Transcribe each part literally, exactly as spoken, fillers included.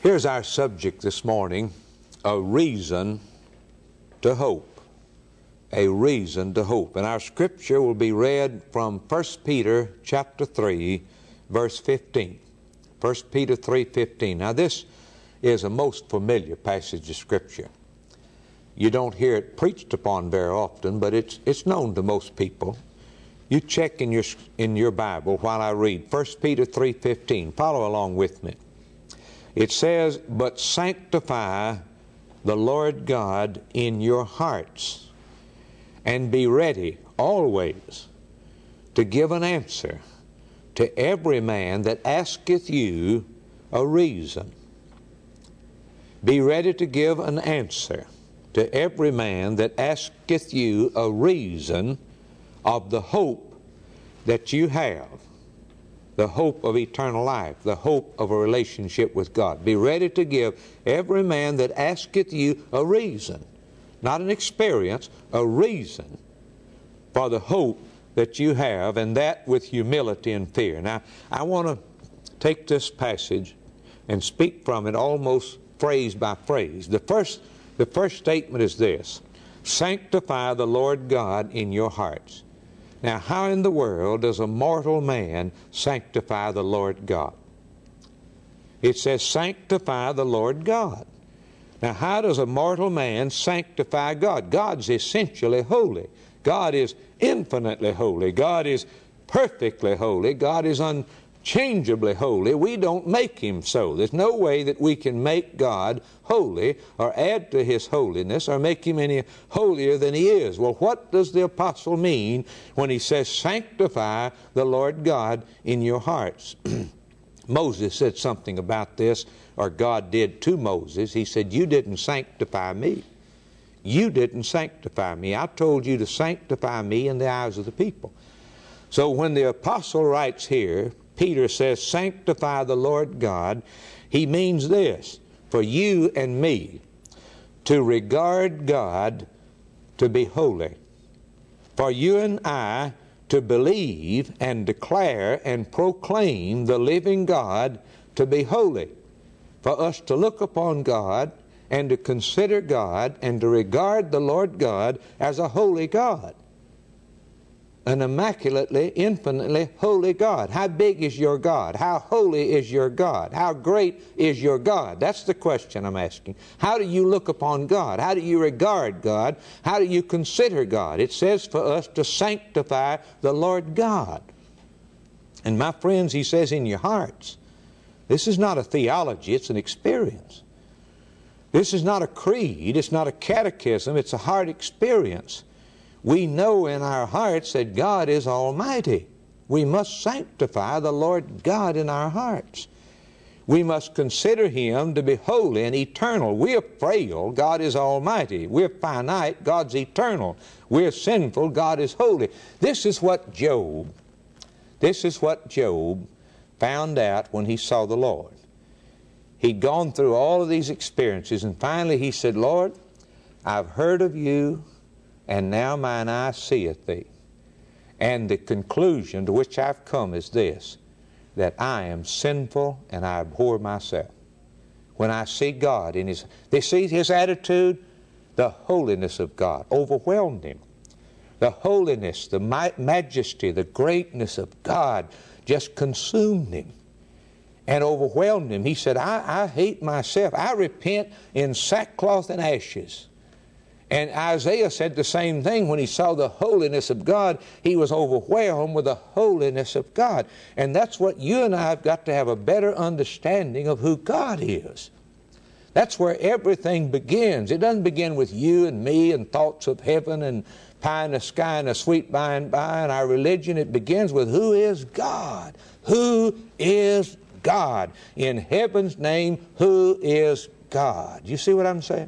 Here's our subject this morning, a reason to hope. A reason to hope. And our scripture will be read from First Peter chapter three, verse fifteen. First Peter three fifteen. Now this is a most familiar passage of scripture. You don't hear it preached upon very often, but it's it's known to most people. You check in your in your Bible while I read First Peter three fifteen. Follow along with me. It says, "But sanctify the Lord God in your hearts, and be ready always to give an answer to every man that asketh you a reason." Be ready to give an answer to every man that asketh you a reason of the hope that you have, the hope of eternal life, the hope of a relationship with God. Be ready to give every man that asketh you a reason, not an experience, a reason for the hope that you have, and that with humility and fear. Now, I want to take this passage and speak from it almost phrase by phrase. The first, the first statement is this: sanctify the Lord God in your hearts. Now, how in the world does a mortal man sanctify the Lord God? It says, sanctify the Lord God. Now, how does a mortal man sanctify God? God's essentially holy. God is infinitely holy. God is perfectly holy. God is unchangeably holy. We don't make Him so. There's no way that we can make God holy or add to His holiness or make Him any holier than He is. Well, what does the apostle mean when he says, sanctify the Lord God in your hearts? Moses said something about this, or God did to Moses. He said, you didn't sanctify me. You didn't sanctify me. I told you to sanctify me in the eyes of the people. So when the apostle writes here, Peter says, sanctify the Lord God, he means this: for you and me to regard God to be holy. For you and I to believe and declare and proclaim the living God to be holy. For us to look upon God and to consider God and to regard the Lord God as a holy God. An immaculately, infinitely holy God. How big is your God? How holy is your God? How great is your God? That's the question I'm asking. How do you look upon God? How do you regard God? How do you consider God? It says for us to sanctify the Lord God. And my friends, he says in your hearts. This is not a theology, it's an experience. This is not a creed, it's not a catechism, it's a heart experience. We know in our hearts that God is almighty. We must sanctify the Lord God in our hearts. We must consider Him to be holy and eternal. We are frail, God is almighty. We're finite, God's eternal. We're sinful, God is holy. This is what Job, this is what Job found out when he saw the Lord. He'd gone through all of these experiences, and finally he said, Lord, I've heard of you, and now mine eye seeth thee. And the conclusion to which I've come is this, that I am sinful and I abhor myself. When I see God in His, they see His attitude, the holiness of God overwhelmed him. The holiness, the majesty, the greatness of God just consumed him and overwhelmed him. He said, I, I hate myself. I repent in sackcloth and ashes. And Isaiah said the same thing when he saw the holiness of God. He was overwhelmed with the holiness of God. And that's what you and I have got to have a better understanding of who God is. That's where everything begins. It doesn't begin with you and me and thoughts of heaven and pie in the sky and a sweet by and by and our religion. It begins with who is God. Who is God? In heaven's name, who is God? You see what I'm saying?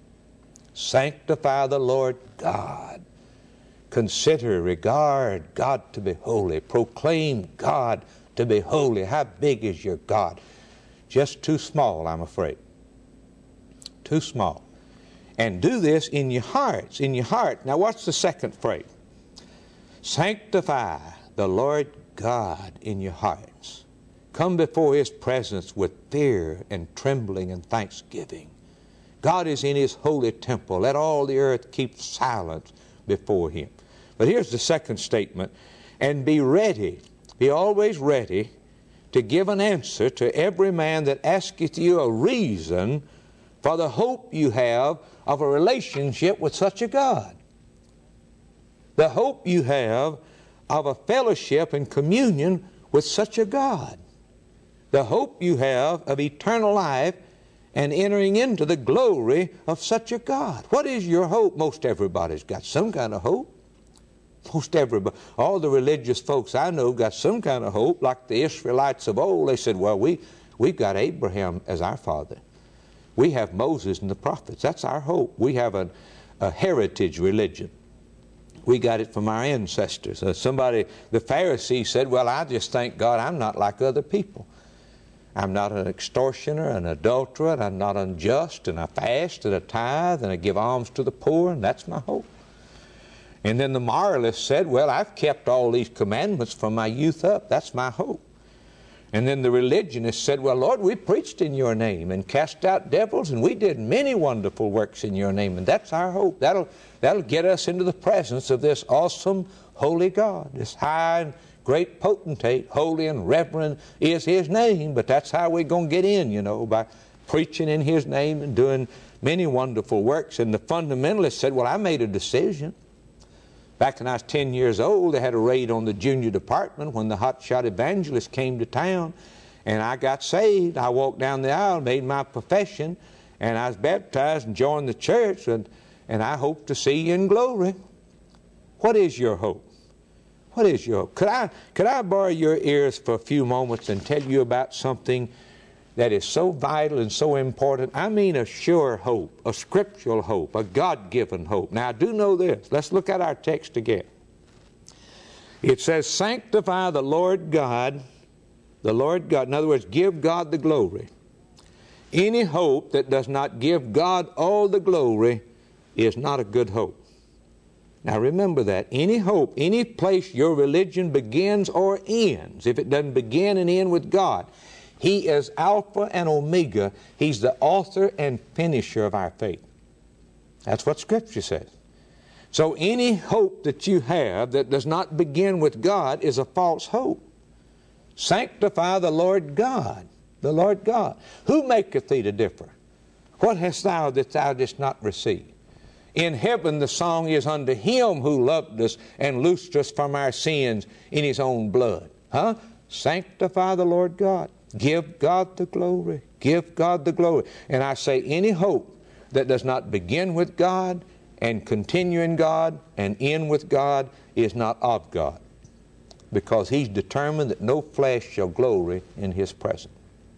Sanctify the Lord God. Consider, regard God to be holy. Proclaim God to be holy. How big is your God? Just too small, I'm afraid. Too small. And do this in your hearts, in your heart. Now what's the second phrase? Sanctify the Lord God in your hearts. come before His presence with fear and trembling and thanksgiving. God is in His holy temple. Let all the earth keep silence before Him. But here's the second statement. And be ready, be always ready to give an answer to every man that asketh you a reason for the hope you have of a relationship with such a God. The hope you have of a fellowship and communion with such a God. The hope you have of eternal life and entering into the glory of such a God. What is your hope? Most everybody's got some kind of hope. Most everybody, all the religious folks I know got some kind of hope, like the Israelites of old. They said, well, we, we've got Abraham as our father. We have Moses and the prophets. That's our hope. We have a, a heritage religion. We got it from our ancestors. Uh, somebody, the Pharisee said, well, I just thank God I'm not like other people. I'm not an extortioner, an adulterer, and I'm not unjust, and I fast and I tithe and I give alms to the poor, and that's my hope. And then the moralist said, well, I've kept all these commandments from my youth up. That's my hope. And then the religionist said, well, Lord, we preached in your name and cast out devils, and we did many wonderful works in your name, and that's our hope. That'll, that'll get us into the presence of this awesome, holy God, this high and great potentate. Holy and reverend is His name, but that's how we're going to get in, you know, by preaching in His name and doing many wonderful works. And the fundamentalist said, well, I made a decision. Back when I was ten years old, they had a raid on the junior department when the hotshot evangelist came to town, and I got saved. I walked down the aisle, made my profession, and I was baptized and joined the church, and, and I hope to see you in glory. What is your hope? What is your hope? Could I, could I borrow your ears for a few moments and tell you about something that is so vital and so important? I mean a sure hope, a scriptural hope, a God-given hope. Now I do know this. Let's look at our text again. It says, sanctify the Lord God, the Lord God. In other words, give God the glory. Any hope that does not give God all the glory is not a good hope. Now remember that. Any hope, any place your religion begins or ends, if it doesn't begin and end with God, He is Alpha and Omega. He's the author and finisher of our faith. That's what Scripture says. So any hope that you have that does not begin with God is a false hope. Sanctify the Lord God, the Lord God. Who maketh thee to differ? What hast thou that thou didst not receive? In heaven the song is unto Him who loved us and loosed us from our sins in His own blood. Huh? Sanctify the Lord God. Give God the glory. Give God the glory. And I say any hope that does not begin with God and continue in God and end with God is not of God, because He's determined that no flesh shall glory in His presence.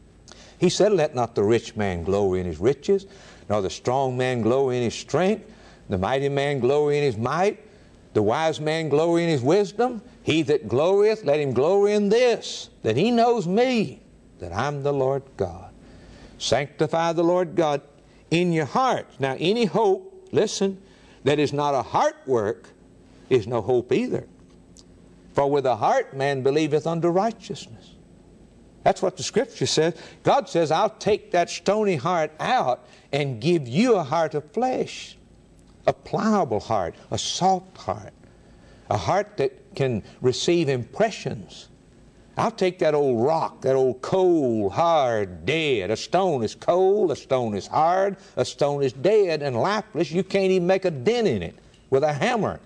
He said, let not the rich man glory in his riches, nor the strong man glory in his strength, the mighty man glory in his might, the wise man glory in his wisdom. He that glorieth, let him glory in this, that he knows me, that I'm the Lord God. Sanctify the Lord God in your heart. Now any hope, listen, that is not a heart work is no hope either. For with the heart man believeth unto righteousness. That's what the Scripture says. God says, I'll take that stony heart out and give you a heart of flesh, a pliable heart, a soft heart, a heart that can receive impressions. I'll take that old rock, that old cold, hard, dead. A stone is cold, a stone is hard, a stone is dead and lifeless. You can't even make a dent in it with a hammer.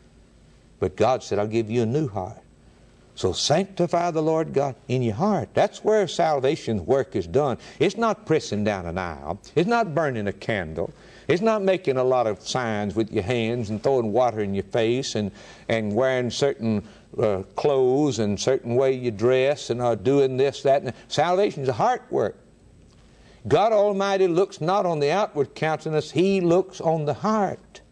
But God said, I'll give you a new heart. So sanctify the Lord God in your heart. That's where salvation's work is done. It's not pressing down an aisle. It's not burning a candle. It's not making a lot of signs with your hands and throwing water in your face and, and wearing certain uh, clothes and certain way you dress and uh, doing this, that. And salvation is a heart work. God Almighty looks not on the outward countenance. He looks on the heart.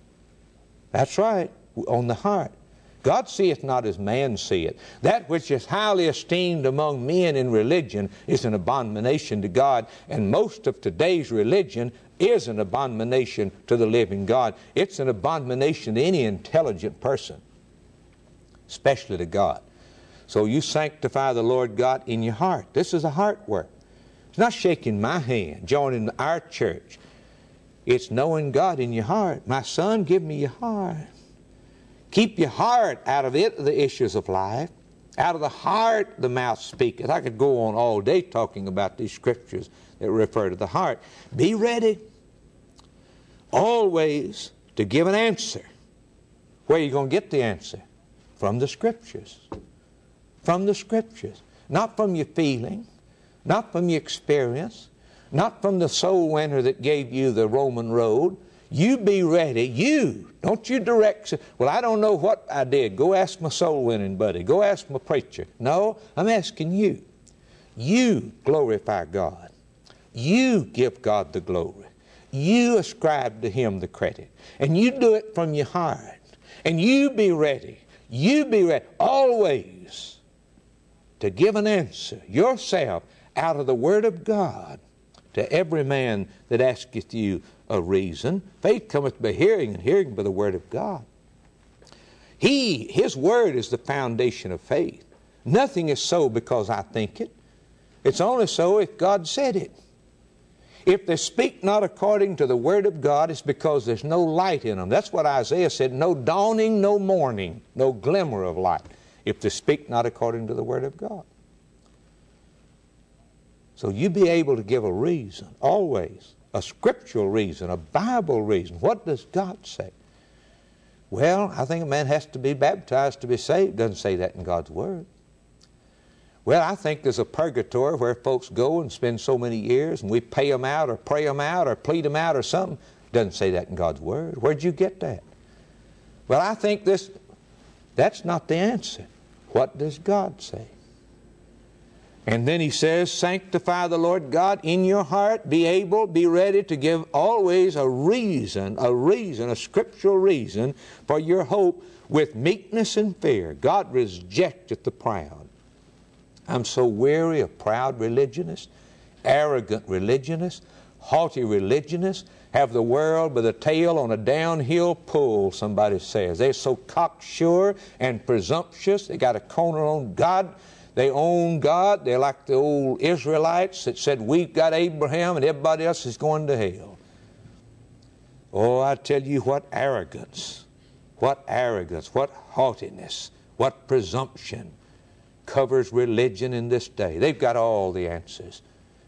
That's right, on the heart. God seeth not as man seeth. That which is highly esteemed among men in religion is an abomination to God, and most of today's religion is an abomination to the living God. It's an abomination to any intelligent person, especially to God. So you sanctify the Lord God in your heart. This is a heart work. It's not shaking my hand, joining our church. It's knowing God in your heart. My son, give me your heart. Keep your heart out of it, the issues of life. Out of the heart the mouth speaketh. I could go on all day talking about these scriptures that refer to the heart. Be ready always to give an answer. Where are you going to get the answer? From the scriptures. From the scriptures. Not from your feeling. Not from your experience. Not from the soul winner that gave you the Roman road. You be ready. You. Don't you direct. Well, I don't know what I did. Go ask my soul winning buddy. Go ask my preacher. No, I'm asking you. You glorify God. You give God the glory. You ascribe to Him the credit. And you do it from your heart. And you be ready. You be ready always to give an answer yourself out of the Word of God to every man that asketh you a reason. Faith cometh by hearing, and hearing by the Word of God. He, His Word is the foundation of faith. Nothing is so because I think it. It's only so if God said it. If they speak not according to the Word of God, it's because there's no light in them. That's what Isaiah said, no dawning, no morning, no glimmer of light, if they speak not according to the Word of God. So you be able to give a reason, always, a scriptural reason, a Bible reason. What does God say? Well, I think a man has to be baptized to be saved. Doesn't say that in God's Word. Well, I think there's a purgatory where folks go and spend so many years and we pay them out or pray them out or plead them out or something. Doesn't say that in God's Word. Where'd you get that? Well, I think this, that's not the answer. What does God say? And then he says, sanctify the Lord God in your heart. Be able, be ready to give always a reason, a reason, a scriptural reason for your hope with meekness and fear. God rejecteth the proud. I'm so weary of proud religionists, arrogant religionists, haughty religionists, have the world by the tail on a downhill pull, somebody says. They're so cocksure and presumptuous. They got a corner on God. They own God. They're like the old Israelites that said, we've got Abraham and everybody else is going to hell. Oh, I tell you, what arrogance, what arrogance, what haughtiness, what presumption covers religion in this day. They've got all the answers.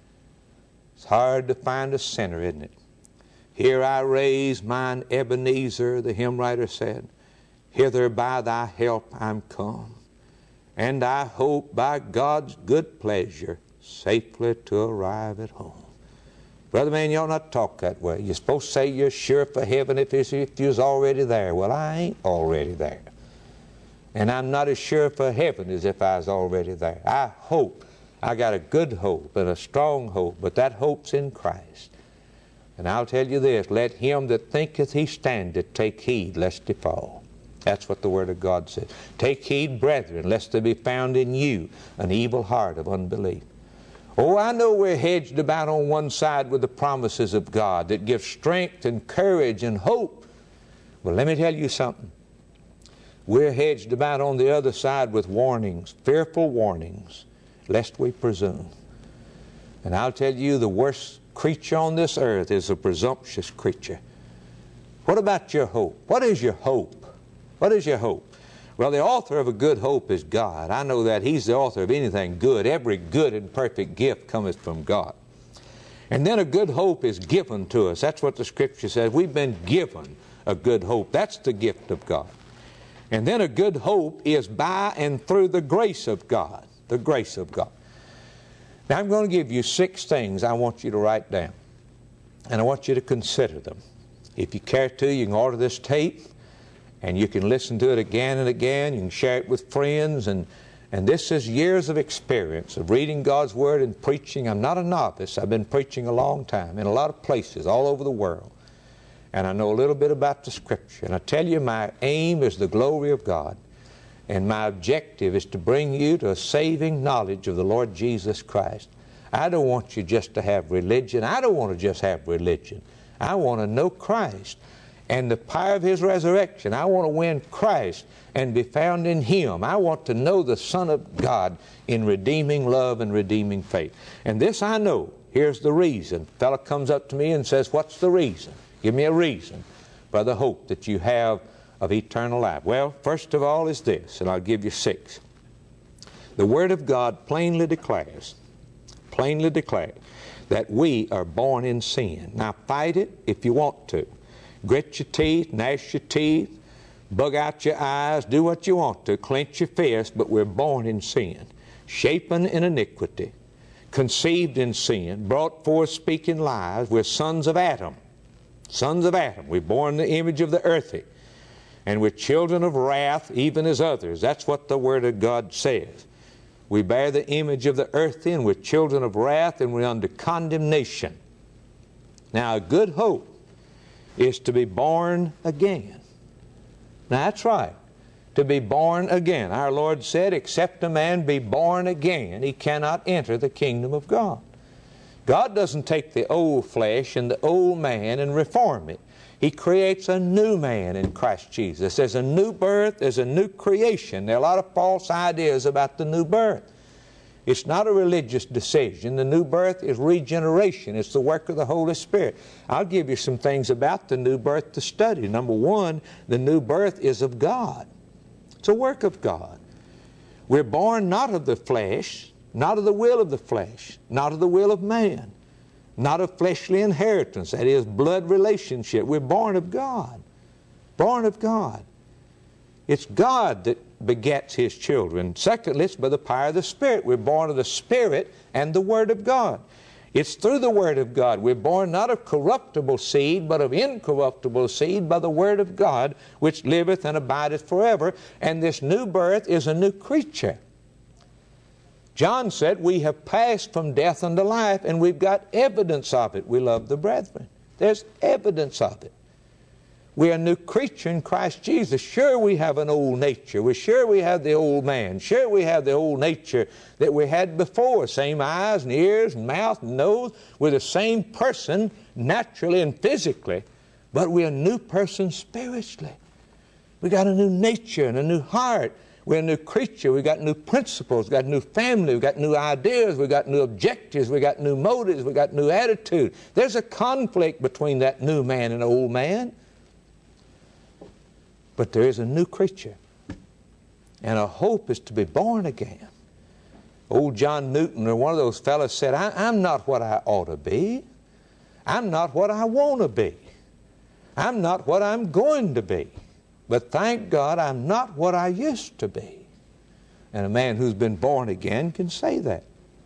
It's hard to find a sinner, isn't it? Here I raise mine Ebenezer, the hymn writer said, hither by thy help I'm come, and I hope by God's good pleasure safely to arrive at home. Brother man, you ought not talk that way. You're supposed to say you're sure for heaven if you was already there. Well, I ain't already there. And I'm not as sure for heaven as if I was already there. I hope. I got a good hope and a strong hope, but that hope's in Christ. And I'll tell you this, let him that thinketh he standeth take heed lest he fall. That's what the Word of God says. Take heed, brethren, lest there be found in you an evil heart of unbelief. Oh, I know we're hedged about on one side with the promises of God that give strength and courage and hope. But let me tell you something. We're hedged about on the other side with warnings, fearful warnings, lest we presume. And I'll tell you, the worst creature on this earth is a presumptuous creature. What about your hope? What is your hope? What is your hope? Well, the author of a good hope is God. I know that He's the author of anything good. Every good and perfect gift cometh from God. And then a good hope is given to us. That's what the Scripture says. We've been given a good hope. That's the gift of God. And then a good hope is by and through the grace of God. The grace of God. Now I'm going to give you six things I want you to write down. And I want you to consider them. If you care to, you can order this tape. And you can listen to it again and again. You can share it with friends. And, and this is years of experience of reading God's Word and preaching. I'm not a novice. I've been preaching a long time in a lot of places all over the world. And I know a little bit about the Scripture. And I tell you, my aim is the glory of God. And my objective is to bring you to a saving knowledge of the Lord Jesus Christ. I don't want you just to have religion. I don't want to just have religion. I want to know Christ. and the power of His resurrection. I want to win Christ and be found in Him. I want to know the Son of God in redeeming love and redeeming faith. And this I know. Here's the reason. A fellow comes up to me and says, what's the reason? Give me a reason for the hope that you have of eternal life. Well, first of all is this, and I'll give you six. The Word of God plainly declares, plainly declares, that we are born in sin. Now fight it if you want to. Grit your teeth, gnash your teeth, bug out your eyes, do what you want to, clench your fist, but we're born in sin, shapen in iniquity, conceived in sin, brought forth speaking lies. We're sons of Adam. Sons of Adam. We're born in the image of the earthy. And we're children of wrath, even as others. That's what the Word of God says. We bear the image of the earthy, and we're children of wrath, and we're under condemnation. Now, a good hope is to be born again. Now, that's right. To be born again. Our Lord said, except a man be born again, he cannot enter the kingdom of God. God doesn't take the old flesh and the old man and reform it. He creates a new man in Christ Jesus. There's a new birth, there's a new creation. There are a lot of false ideas about the new birth. It's not a religious decision. The new birth is regeneration. It's the work of the Holy Spirit. I'll give you some things about the new birth to study. Number one, the new birth is of God. It's a work of God. We're born not of the flesh, not of the will of the flesh, not of the will of man, not of fleshly inheritance, that is, blood relationship. We're born of God. Born of God. It's God that begets His children. Secondly, it's by the power of the Spirit. We're born of the Spirit and the Word of God. It's through the Word of God. We're born not of corruptible seed, but of incorruptible seed by the Word of God, which liveth and abideth forever. And this new birth is a new creature. John said, we have passed from death unto life, and we've got evidence of it. We love the brethren. There's evidence of it. We're a new creature in Christ Jesus. Sure, we have an old nature. We're sure we have the old man. Sure, we have the old nature that we had before. Same eyes and ears and mouth and nose. We're the same person naturally and physically, but we're a new person spiritually. We got a new nature and a new heart. We're a new creature. We've got new principles. We've got new family. We've got new ideas. We've got new objectives. We've got new motives. We've got new attitude. There's a conflict between that new man and old man. But there is a new creature. And a hope is to be born again. Old John Newton, or one of those fellows, said, I, I'm not what I ought to be. I'm not what I want to be. I'm not what I'm going to be. But thank God I'm not what I used to be. And a man who's been born again can say that.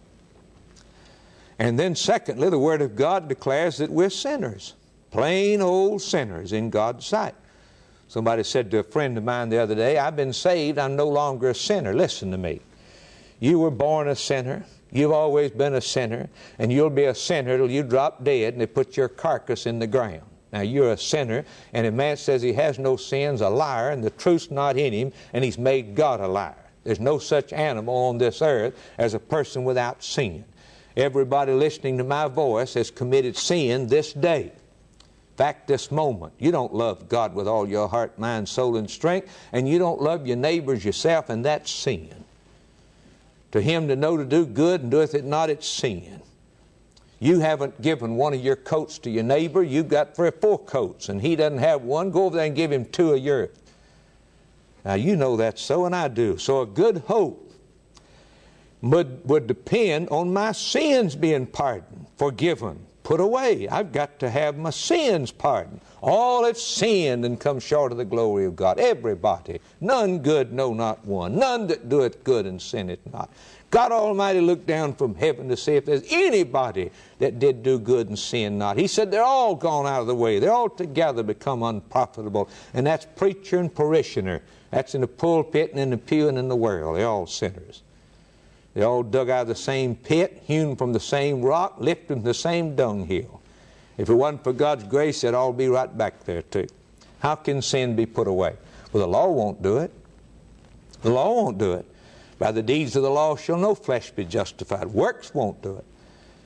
And then secondly, the Word of God declares that we're sinners. Plain old sinners in God's sight. Somebody said to a friend of mine the other day, I've been saved, I'm no longer a sinner. Listen to me. You were born a sinner. You've always been a sinner. And you'll be a sinner till you drop dead and they put your carcass in the ground. Now, you're a sinner, and if man says he has no sins, a liar, and the truth's not in him, and he's made God a liar. There's no such animal on this earth as a person without sin. Everybody listening to my voice has committed sin this day. In fact, this moment. You don't love God with all your heart, mind, soul, and strength, and you don't love your neighbors yourself, and that's sin. To him to know to do good and doeth it not, it's sin. You haven't given one of your coats to your neighbor. You've got three or four coats, and he doesn't have one. Go over there and give him two of yours. Now, you know that's so, and I do. So a good hope would, would depend on my sins being pardoned, forgiven, put away. I've got to have my sins pardoned. All have sinned and come short of the glory of God. Everybody. None good, no, not one. None that doeth good and sinneth not. God Almighty looked down from heaven to see if there's anybody that did do good and sin not. He said they're all gone out of the way. They're all together become unprofitable. And that's preacher and parishioner. That's in the pulpit and in the pew and in the world. They're all sinners. They're all dug out of the same pit, hewn from the same rock, lifted from the same dunghill. If it wasn't for God's grace, they'd all be right back there too. How can sin be put away? Well, the law won't do it. The law won't do it. By the deeds of the law shall no flesh be justified. Works won't do it.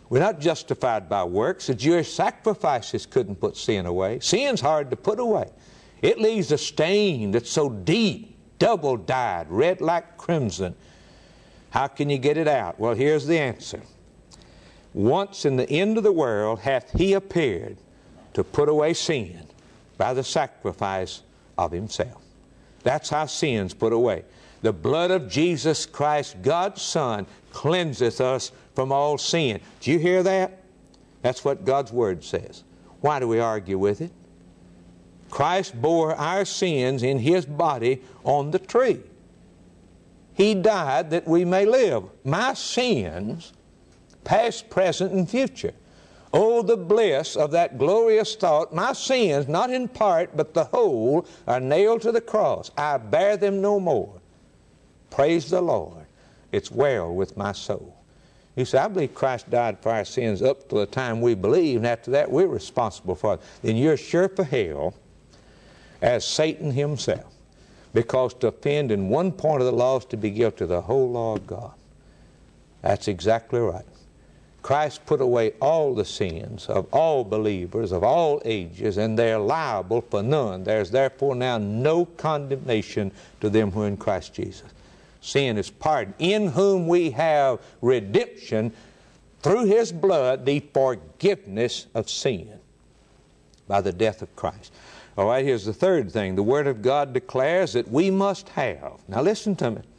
We're not justified by works. The Jewish sacrifices couldn't put sin away. Sin's hard to put away. It leaves a stain that's so deep, double dyed, red like crimson. How can you get it out? Well, here's the answer. Once in the end of the world hath He appeared to put away sin by the sacrifice of Himself. That's how sin's put away. The blood of Jesus Christ, God's Son, cleanseth us from all sin. Do you hear that? That's what God's Word says. Why do we argue with it? Christ bore our sins in His body on the tree. He died that we may live. My sins, past, present, and future. Oh, the bliss of that glorious thought. My sins, not in part, but the whole, are nailed to the cross. I bear them no more. Praise the Lord. It's well with my soul. You say, I believe Christ died for our sins up to the time we believe, and after that we're responsible for it. Then you're sure for hell as Satan himself. Because to offend in one point of the law is to be guilty of the whole law of God. That's exactly right. Christ put away all the sins of all believers of all ages, and they're liable for none. There's therefore now no condemnation to them who are in Christ Jesus. Sin is pardoned, in whom we have redemption through His blood, the forgiveness of sin by the death of Christ. All right, here's the third thing. The Word of God declares that we must have, now listen to me,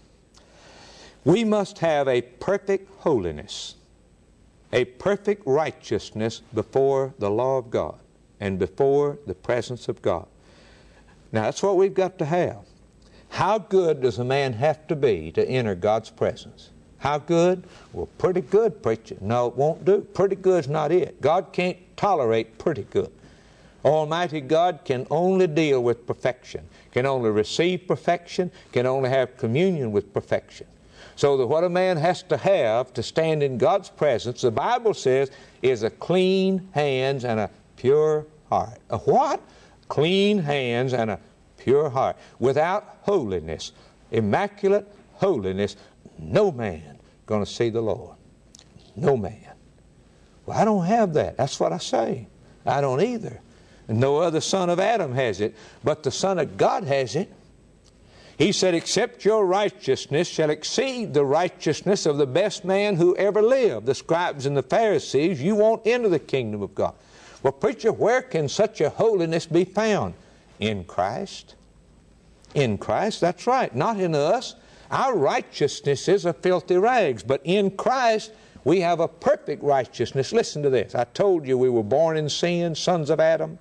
we must have a perfect holiness, a perfect righteousness before the law of God and before the presence of God. Now that's what we've got to have. How good does a man have to be to enter God's presence? How good? Well, pretty good, preacher. No, it won't do. Pretty good's not it. God can't tolerate pretty good. Almighty God can only deal with perfection, can only receive perfection, can only have communion with perfection. So that what a man has to have to stand in God's presence, the Bible says, is a clean hands and a pure heart. A what? Clean hands and a pure heart. Without holiness, immaculate holiness, no man going to see the Lord. No man. Well, I don't have that. That's what I say. I don't either. And no other son of Adam has it, but the Son of God has it. He said, except your righteousness shall exceed the righteousness of the best man who ever lived, the scribes and the Pharisees, you won't enter the kingdom of God. Well, preacher, where can such a holiness be found? In Christ. In Christ, that's right. Not in us. Our righteousness is a filthy rags, but in Christ we have a perfect righteousness. Listen to this. I told you we were born in sin, sons of Adam.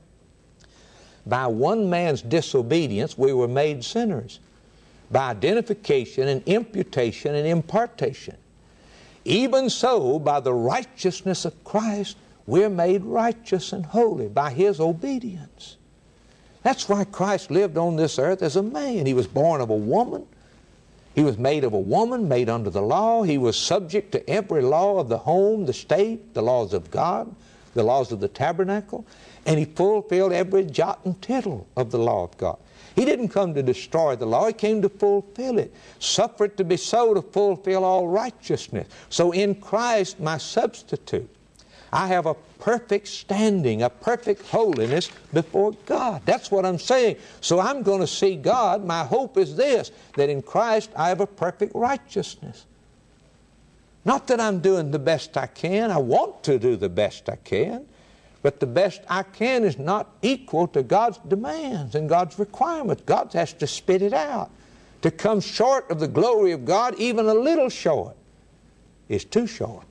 By one man's disobedience we were made sinners. By identification and imputation and impartation. Even so, by the righteousness of Christ, we're made righteous and holy by His obedience. That's why Christ lived on this earth as a man. He was born of a woman. He was made of a woman, made under the law. He was subject to every law of the home, the state, the laws of God, the laws of the tabernacle, and He fulfilled every jot and tittle of the law of God. He didn't come to destroy the law. He came to fulfill it. Suffer it to be so to fulfill all righteousness. So in Christ, my substitute, I have a perfect standing, a perfect holiness before God. That's what I'm saying. So I'm going to see God. My hope is this, that in Christ I have a perfect righteousness. Not that I'm doing the best I can. I want to do the best I can. But the best I can is not equal to God's demands and God's requirements. God has to spit it out. To come short of the glory of God, even a little short, is too short.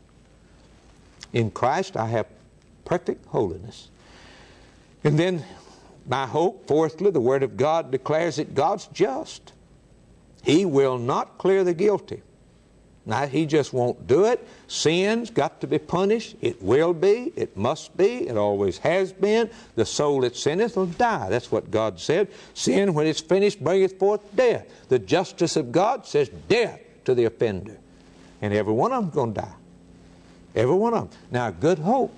In Christ I have perfect holiness. And then my hope, fourthly, the Word of God declares that God's just. He will not clear the guilty. Now, He just won't do it. Sin's got to be punished. It will be. It must be. It always has been. The soul that sinneth will die. That's what God said. Sin, when it's finished, bringeth forth death. The justice of God says death to the offender. And every one of them's going to die. Every one of them. Now, good hope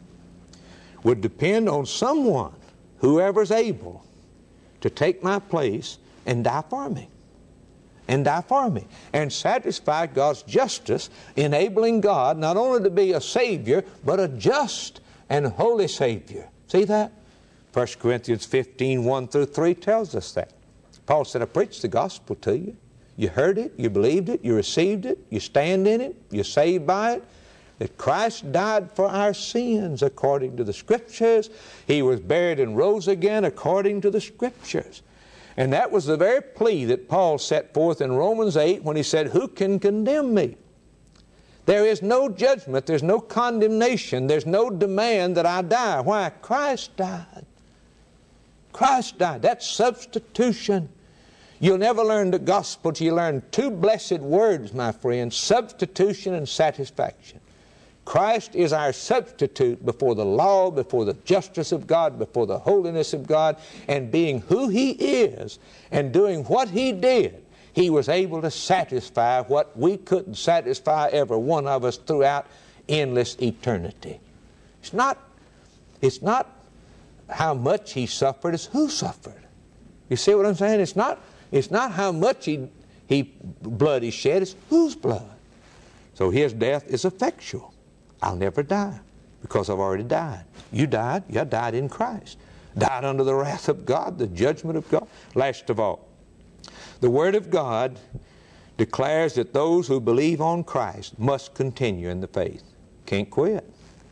would depend on someone, whoever's able, to take my place and die for me. and die for me, and satisfy God's justice, enabling God not only to be a Savior, but a just and holy Savior. See that? First Corinthians fifteen, one through three tells us that. Paul said, I preached the gospel to you. You heard it, you believed it, you received it, you stand in it, you're saved by it. That Christ died for our sins according to the Scriptures. He was buried and rose again according to the Scriptures. And that was the very plea that Paul set forth in Romans eight when he said, who can condemn me? There is no judgment, there's no condemnation, there's no demand that I die. Why? Christ died. Christ died. That's substitution. You'll never learn the gospel till you learn two blessed words, my friends, substitution and satisfaction. Christ is our substitute before the law, before the justice of God, before the holiness of God, and being who He is and doing what He did, He was able to satisfy what we couldn't satisfy, every one of us, throughout endless eternity. It's not, it's not how much He suffered, it's who suffered. You see what I'm saying? It's not, it's not how much he, he blood He shed, it's whose blood. So His death is effectual. I'll never die because I've already died. You died, you died in Christ. Died under the wrath of God, the judgment of God. Last of all, the Word of God declares that those who believe on Christ must continue in the faith. Can't quit.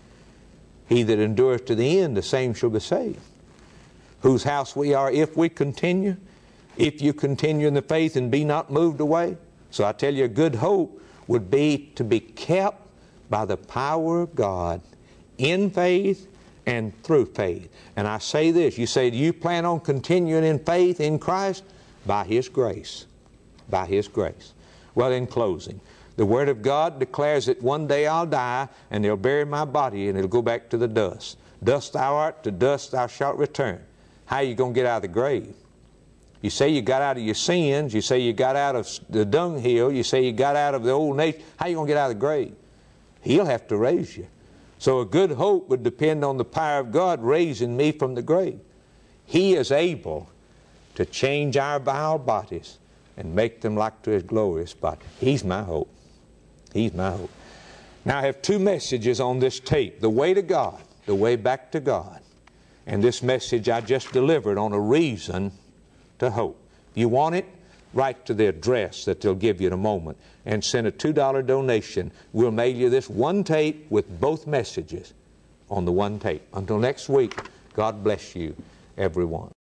He that endureth to the end, the same shall be saved. Whose house we are if we continue, if you continue in the faith and be not moved away. So I tell you, a good hope would be to be kept by the power of God in faith and through faith. And I say this, you say, do you plan on continuing in faith in Christ? By His grace. By His grace. Well, in closing, the Word of God declares that one day I'll die and they'll bury my body and it'll go back to the dust. Dust thou art, to dust thou shalt return. How are you going to get out of the grave? You say you got out of your sins, you say you got out of the dunghill, you say you got out of the old nature. How are you going to get out of the grave? He'll have to raise you. So a good hope would depend on the power of God raising me from the grave. He is able to change our vile bodies and make them like to His glorious body. He's my hope. He's my hope. Now I have two messages on this tape. The way to God, the way back to God. And this message I just delivered on a reason to hope. If you want it, write to the address that they'll give you in a moment and send a two dollar donation. We'll mail you this one tape with both messages on the one tape. Until next week, God bless you, everyone.